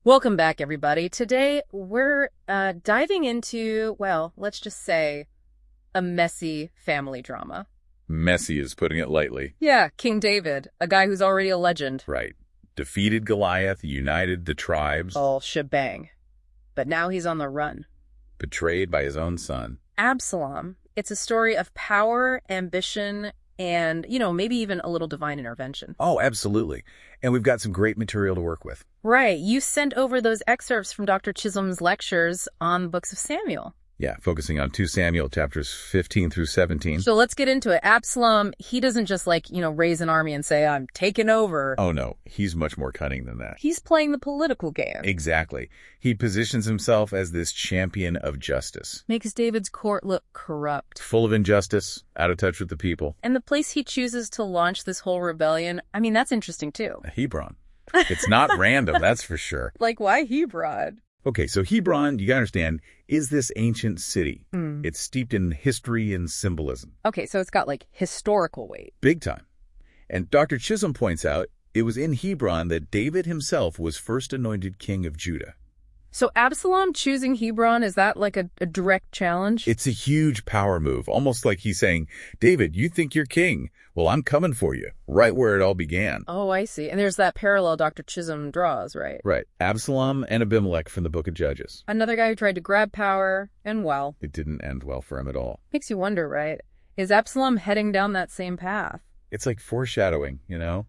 Welcome back, everybody. Today, we're diving into, well, let's just say, a messy family drama. Messy is putting it lightly. Yeah, King David, a guy who's already a legend. Right. Defeated Goliath, united the tribes. All shebang. But now he's on the run. Betrayed by his own son. Absalom. It's a story of power, ambition, and, maybe even a little divine intervention. Oh, absolutely. And we've got some great material to work with. Right. You sent over those excerpts from Dr. Chisholm's lectures on the books of Samuel. Yeah, focusing on 2 Samuel chapters 15 through 17. So let's get into it. Absalom, he doesn't just raise an army and say, I'm taking over. Oh, no. He's much more cunning than that. He's playing the political game. Exactly. He positions himself as this champion of justice. Makes David's court look corrupt. Full of injustice, out of touch with the people. And the place he chooses to launch this whole rebellion, that's interesting too. Hebron. It's not random, that's for sure. Like, why Hebron? Okay, so Hebron, you gotta understand, is this ancient city. Mm. It's steeped in history and symbolism. Okay, so it's got, historical weight. Big time. And Dr. Chisholm points out it was in Hebron that David himself was first anointed king of Judah. So Absalom choosing Hebron, is that a direct challenge? It's a huge power move, almost like he's saying, David, you think you're king. Well, I'm coming for you, right where it all began. Oh, I see. And there's that parallel Dr. Chisholm draws, right? Right. Absalom and Abimelech from the book of Judges. Another guy who tried to grab power, and well. It didn't end well for him at all. Makes you wonder, right? Is Absalom heading down that same path? It's like foreshadowing,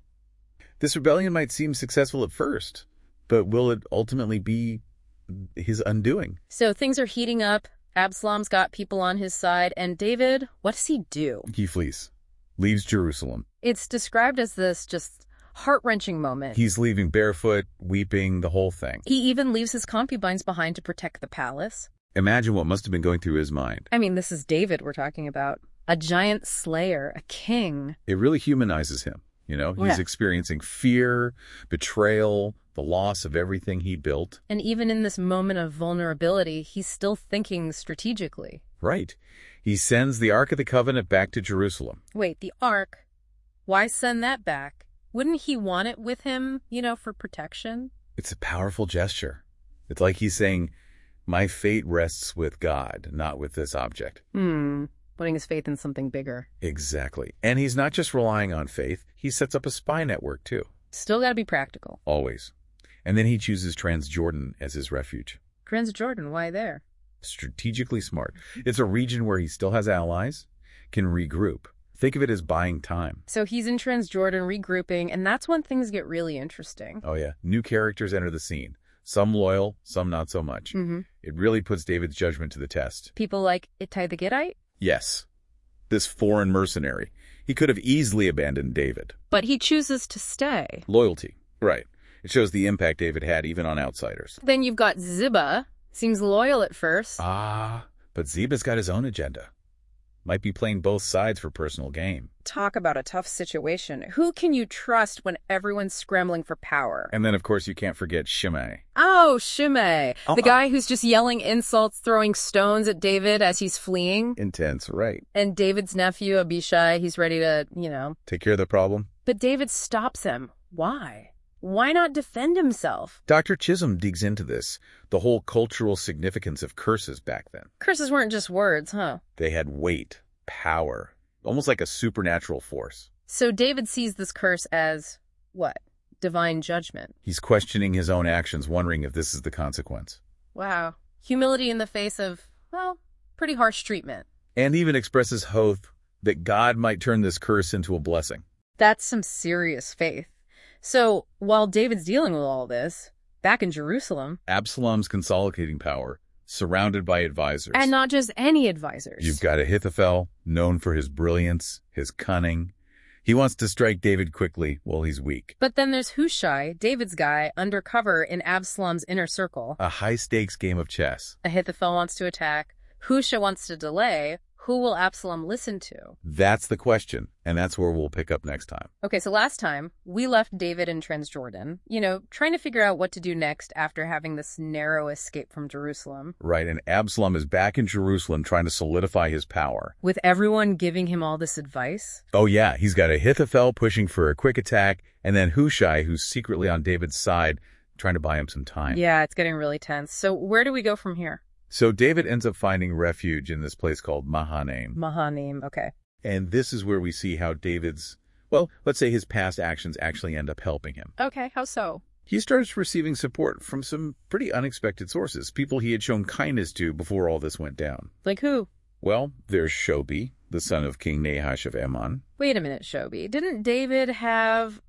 This rebellion might seem successful at first, but will it ultimately be his undoing? So things are heating up. Absalom's got people on his side. And David, what does he do? He flees. Leaves Jerusalem. It's described as this just heart-wrenching moment. He's leaving barefoot, weeping, the whole thing. He even leaves his concubines behind to protect the palace. Imagine what must have been going through his mind. This is David we're talking about. A giant slayer, a king. It really humanizes him, He's experiencing fear, betrayal, the loss of everything he built. And even in this moment of vulnerability, he's still thinking strategically. Right. He sends the Ark of the Covenant back to Jerusalem. Wait, the Ark? Why send that back? Wouldn't he want it with him, for protection? It's a powerful gesture. It's like he's saying, my fate rests with God, not with this object. Putting his faith in something bigger. Exactly. And he's not just relying on faith. He sets up a spy network, too. Still got to be practical. Always. And then he chooses Transjordan as his refuge. Transjordan, why there? Strategically smart. It's a region where he still has allies, can regroup. Think of it as buying time. So he's in Transjordan regrouping, and that's when things get really interesting. Oh, yeah. New characters enter the scene. Some loyal, some not so much. Mm-hmm. It really puts David's judgment to the test. People like Ittai the Gittite? Yes. This foreign mercenary. He could have easily abandoned David. But he chooses to stay. Loyalty. Right. It shows the impact David had even on outsiders. Then you've got Ziba. Seems loyal at first. But Ziba's got his own agenda. Might be playing both sides for personal gain. Talk about a tough situation. Who can you trust when everyone's scrambling for power? And then, of course, you can't forget Shimei. Oh, Shimei. The guy who's just yelling insults, throwing stones at David as he's fleeing. Intense, right. And David's nephew, Abishai, he's ready to, take care of the problem. But David stops him. Why? Why not defend himself? Dr. Chisholm digs into this, the whole cultural significance of curses back then. Curses weren't just words, huh? They had weight, power, almost like a supernatural force. So David sees this curse as, what? Divine judgment. He's questioning his own actions, wondering if this is the consequence. Wow. Humility in the face of, pretty harsh treatment. And even expresses hope that God might turn this curse into a blessing. That's some serious faith. So, while David's dealing with all this, back in Jerusalem... Absalom's consolidating power, surrounded by advisors. And not just any advisors. You've got Ahithophel, known for his brilliance, his cunning. He wants to strike David quickly while he's weak. But then there's Hushai, David's guy, undercover in Absalom's inner circle. A high-stakes game of chess. Ahithophel wants to attack. Hushai wants to delay. Who will Absalom listen to? That's the question, and that's where we'll pick up next time. Okay, so last time, we left David in Transjordan, trying to figure out what to do next after having this narrow escape from Jerusalem. Right, and Absalom is back in Jerusalem trying to solidify his power. With everyone giving him all this advice? Oh yeah, he's got Ahithophel pushing for a quick attack, and then Hushai, who's secretly on David's side, trying to buy him some time. Yeah, it's getting really tense. So where do we go from here? So David ends up finding refuge in this place called Mahanaim. Mahanaim, okay. And this is where we see how David's, well, let's say his past actions actually end up helping him. Okay, how so? He starts receiving support from some pretty unexpected sources, people he had shown kindness to before all this went down. Like who? Well, there's Shobi, the son of King Nahash of Ammon. Wait a minute, Shobi. Didn't David have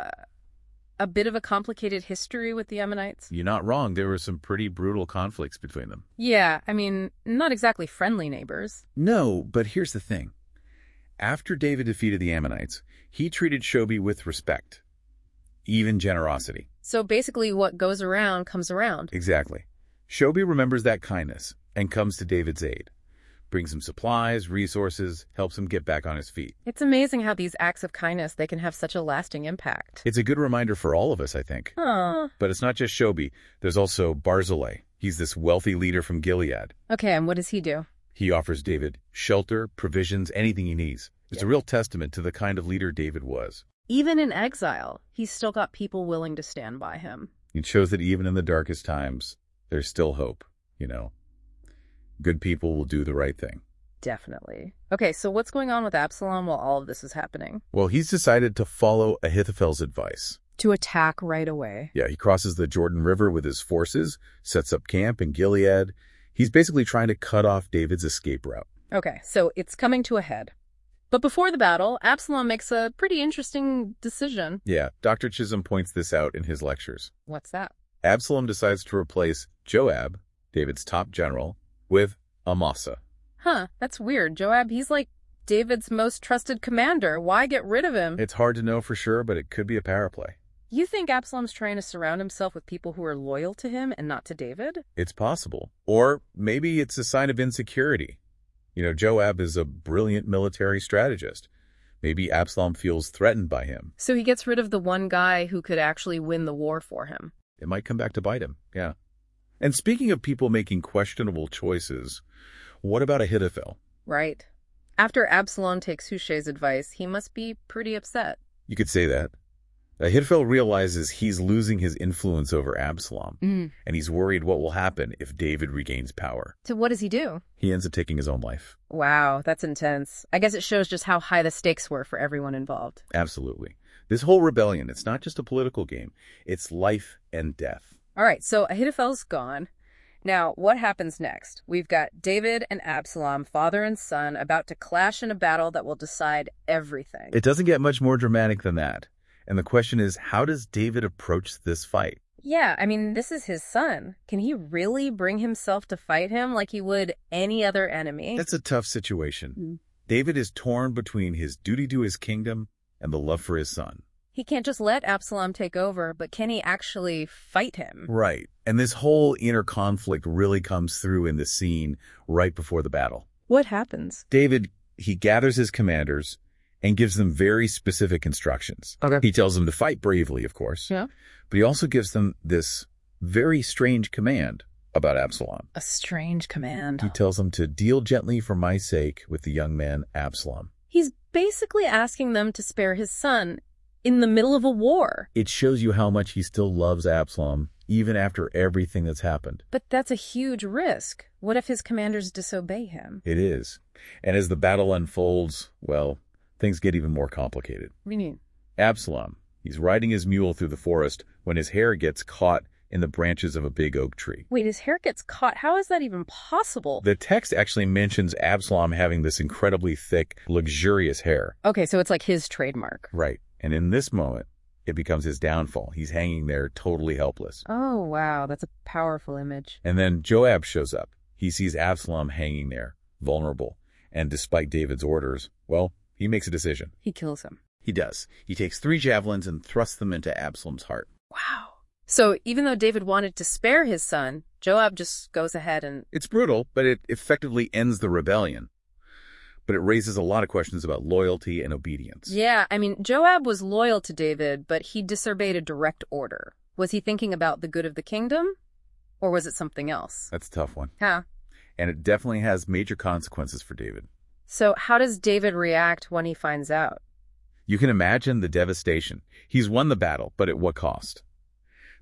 a bit of a complicated history with the Ammonites? You're not wrong. There were some pretty brutal conflicts between them. Yeah, I mean, not exactly friendly neighbors. No, but here's the thing. After David defeated the Ammonites, he treated Shobi with respect, even generosity. So basically what goes around comes around. Exactly. Shobi remembers that kindness and comes to David's aid. Brings him supplies, resources, helps him get back on his feet. It's amazing how these acts of kindness, they can have such a lasting impact. It's a good reminder for all of us, I think. Huh. But it's not just Shobi. There's also Barzillai. He's this wealthy leader from Gilead. Okay, and what does he do? He offers David shelter, provisions, anything he needs. It's a real testament to the kind of leader David was. Even in exile, he's still got people willing to stand by him. It shows that even in the darkest times, there's still hope, Good people will do the right thing. Definitely. Okay, so what's going on with Absalom while all of this is happening? Well, he's decided to follow Ahithophel's advice. To attack right away. Yeah, he crosses the Jordan River with his forces, sets up camp in Gilead. He's basically trying to cut off David's escape route. Okay, so it's coming to a head. But before the battle, Absalom makes a pretty interesting decision. Yeah, Dr. Chisholm points this out in his lectures. What's that? Absalom decides to replace Joab, David's top general, with Amasa. Huh, that's weird. Joab, he's like David's most trusted commander. Why get rid of him? It's hard to know for sure, but it could be a power play. You think Absalom's trying to surround himself with people who are loyal to him and not to David? It's possible. Or maybe it's a sign of insecurity. Joab is a brilliant military strategist. Maybe Absalom feels threatened by him. So he gets rid of the one guy who could actually win the war for him. It might come back to bite him, yeah. And speaking of people making questionable choices, what about Ahithophel? Right. After Absalom takes Hushai's advice, he must be pretty upset. You could say that. Ahithophel realizes he's losing his influence over Absalom, and he's worried what will happen if David regains power. So what does he do? He ends up taking his own life. Wow, that's intense. I guess it shows just how high the stakes were for everyone involved. Absolutely. This whole rebellion, it's not just a political game. It's life and death. All right, so Ahithophel's gone. Now, what happens next? We've got David and Absalom, father and son, about to clash in a battle that will decide everything. It doesn't get much more dramatic than that. And the question is, how does David approach this fight? Yeah, I mean, this is his son. Can he really bring himself to fight him like he would any other enemy? That's a tough situation. David is torn between his duty to his kingdom and the love for his son. He can't just let Absalom take over, but can he actually fight him? Right. And this whole inner conflict really comes through in the scene right before the battle. What happens? David, he gathers his commanders and gives them very specific instructions. Okay. He tells them to fight bravely, of course. Yeah. But he also gives them this very strange command about Absalom. A strange command. He tells them to deal gently for my sake with the young man Absalom. He's basically asking them to spare his son in the middle of a war. It shows you how much he still loves Absalom, even after everything that's happened. But that's a huge risk. What if his commanders disobey him? It is. And as the battle unfolds, well, things get even more complicated. What do you mean? Absalom, he's riding his mule through the forest when his hair gets caught in the branches of a big oak tree. Wait, his hair gets caught? How is that even possible? The text actually mentions Absalom having this incredibly thick, luxurious hair. Okay, so it's like his trademark. Right. And in this moment, it becomes his downfall. He's hanging there totally helpless. Oh, wow. That's a powerful image. And then Joab shows up. He sees Absalom hanging there, vulnerable. And despite David's orders, well, he makes a decision. He kills him. He does. He takes 3 javelins and thrusts them into Absalom's heart. Wow. So even though David wanted to spare his son, Joab just goes ahead and... It's brutal, but it effectively ends the rebellion. But it raises a lot of questions about loyalty and obedience. Yeah, I mean, Joab was loyal to David, but he disobeyed a direct order. Was he thinking about the good of the kingdom? Or was it something else? That's a tough one. Huh. And it definitely has major consequences for David. So how does David react when he finds out? You can imagine the devastation. He's won the battle, but at what cost?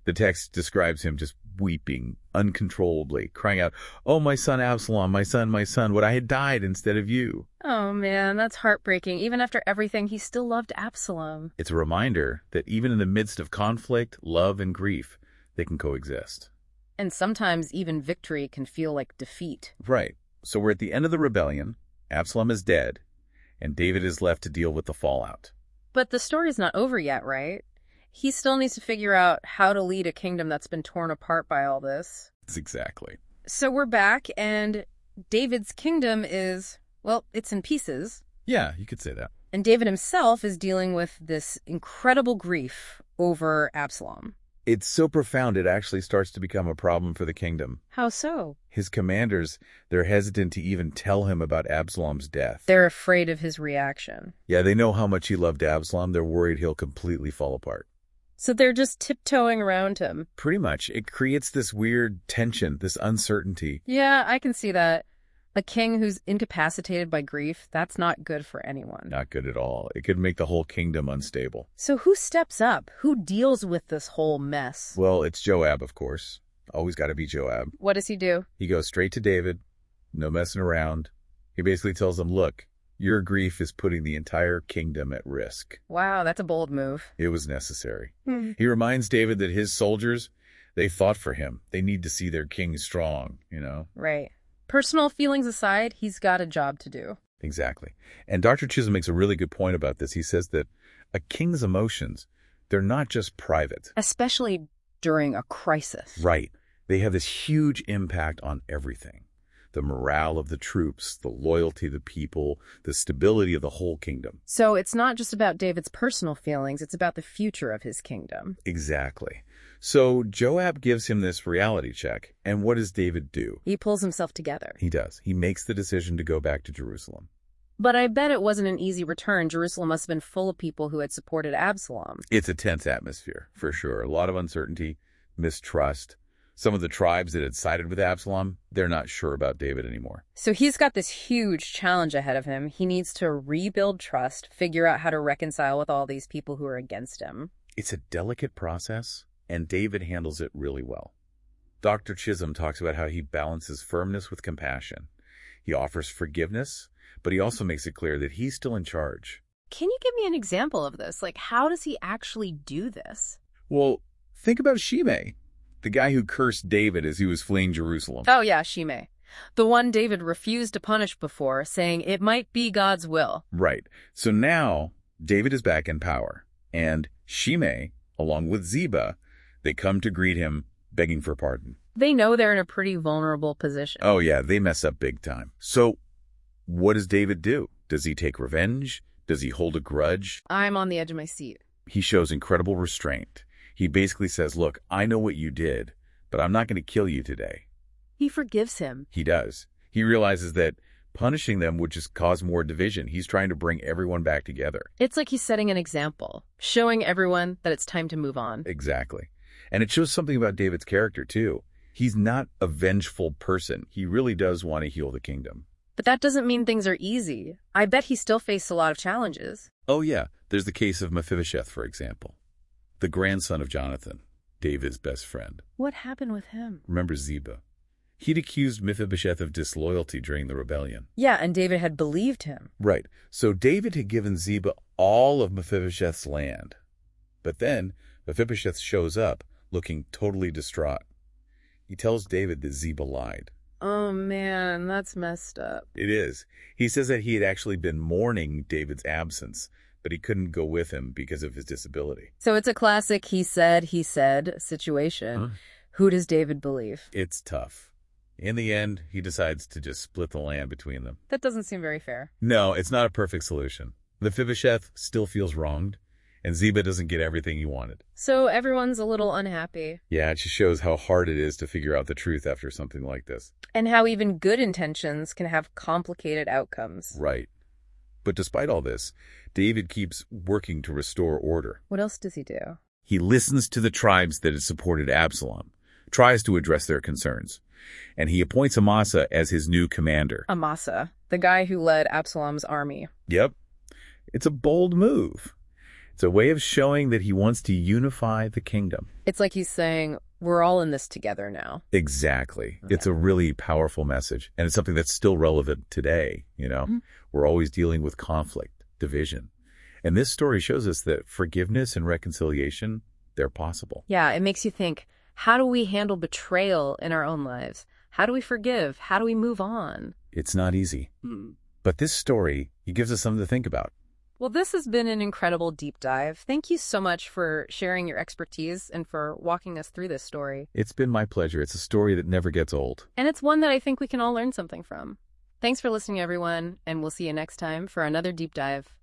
The text describes him just weeping uncontrollably, crying out, "Oh, my son Absalom, my son, would I had died instead of you." Oh man, that's heartbreaking. Even after everything, he still loved Absalom. It's a reminder that even in the midst of conflict, love, and grief, they can coexist. And sometimes even victory can feel like defeat. Right. So we're at the end of the rebellion. Absalom is dead, and David is left to deal with the fallout. But the story's not over yet, right? He still needs to figure out how to lead a kingdom that's been torn apart by all this. Exactly. So we're back, and David's kingdom is, well, it's in pieces. Yeah, you could say that. And David himself is dealing with this incredible grief over Absalom. It's so profound it actually starts to become a problem for the kingdom. How so? His commanders, they're hesitant to even tell him about Absalom's death. They're afraid of his reaction. Yeah, they know how much he loved Absalom. They're worried he'll completely fall apart. So they're just tiptoeing around him. Pretty much. It creates this weird tension, this uncertainty. Yeah, I can see that. A king who's incapacitated by grief, that's not good for anyone. Not good at all. It could make the whole kingdom unstable. So who steps up? Who deals with this whole mess? Well, it's Joab, of course. Always got to be Joab. What does he do? He goes straight to David. No messing around. He basically tells him, look, your grief is putting the entire kingdom at risk. Wow, that's a bold move. It was necessary. He reminds David that his soldiers, they fought for him. They need to see their king strong, you know? Right. Personal feelings aside, he's got a job to do. Exactly. And Dr. Chisholm makes a really good point about this. He says that a king's emotions, they're not just private. Especially during a crisis. Right. They have this huge impact on everything. The morale of the troops, the loyalty of the people, the stability of the whole kingdom. So it's not just about David's personal feelings, it's about the future of his kingdom. Exactly. So Joab gives him this reality check. And what does David do? He pulls himself together. He does. He makes the decision to go back to Jerusalem. But I bet it wasn't an easy return. Jerusalem must have been full of people who had supported Absalom. It's a tense atmosphere, for sure. A lot of uncertainty, mistrust. Some of the tribes that had sided with Absalom, they're not sure about David anymore. So he's got this huge challenge ahead of him. He needs to rebuild trust, figure out how to reconcile with all these people who are against him. It's a delicate process, and David handles it really well. Dr. Chisholm talks about how he balances firmness with compassion. He offers forgiveness, but he also makes it clear that he's still in charge. Can you give me an example of this? Like, how does he actually do this? Well, think about Shimei, the guy who cursed David as he was fleeing Jerusalem. Oh yeah, Shimei. The one David refused to punish before, saying it might be God's will. Right. So now David is back in power, and Shimei, along with Ziba, they come to greet him, begging for pardon. They know they're in a pretty vulnerable position. Oh yeah, they mess up big time. So what does David do? Does he take revenge? Does he hold a grudge? I'm on the edge of my seat. He shows incredible restraint. He basically says, look, I know what you did, but I'm not going to kill you today. He forgives him. He does. He realizes that punishing them would just cause more division. He's trying to bring everyone back together. It's like he's setting an example, showing everyone that it's time to move on. Exactly. And it shows something about David's character, too. He's not a vengeful person. He really does want to heal the kingdom. But that doesn't mean things are easy. I bet he still faced a lot of challenges. Oh, yeah. There's the case of Mephibosheth, for example. The grandson of Jonathan, David's best friend. What happened with him? Remember Ziba? He'd accused Mephibosheth of disloyalty during the rebellion. Yeah, and David had believed him. Right. So David had given Ziba all of Mephibosheth's land. But then Mephibosheth shows up looking totally distraught. He tells David that Ziba lied. Oh man, that's messed up. It is. He says that he had actually been mourning David's absence, but he couldn't go with him because of his disability. So it's a classic he said situation. Huh? Who does David believe? It's tough. In the end, he decides to just split the land between them. That doesn't seem very fair. No, it's not a perfect solution. Mephibosheth still feels wronged, and Ziba doesn't get everything he wanted. So everyone's a little unhappy. Yeah, it just shows how hard it is to figure out the truth after something like this. And how even good intentions can have complicated outcomes. Right. But despite all this, David keeps working to restore order. What else does he do? He listens to the tribes that had supported Absalom, tries to address their concerns, and he appoints Amasa as his new commander. Amasa, the guy who led Absalom's army. Yep. It's a bold move. It's a way of showing that he wants to unify the kingdom. It's like he's saying, we're all in this together now. Exactly. Okay. It's a really powerful message, and it's something that's still relevant today. We're always dealing with conflict, division. And this story shows us that forgiveness and reconciliation, they're possible. Yeah, it makes you think, how do we handle betrayal in our own lives? How do we forgive? How do we move on? It's not easy. But this story, it gives us something to think about. Well, this has been an incredible deep dive. Thank you so much for sharing your expertise and for walking us through this story. It's been my pleasure. It's a story that never gets old. And it's one that I think we can all learn something from. Thanks for listening, everyone, and we'll see you next time for another deep dive.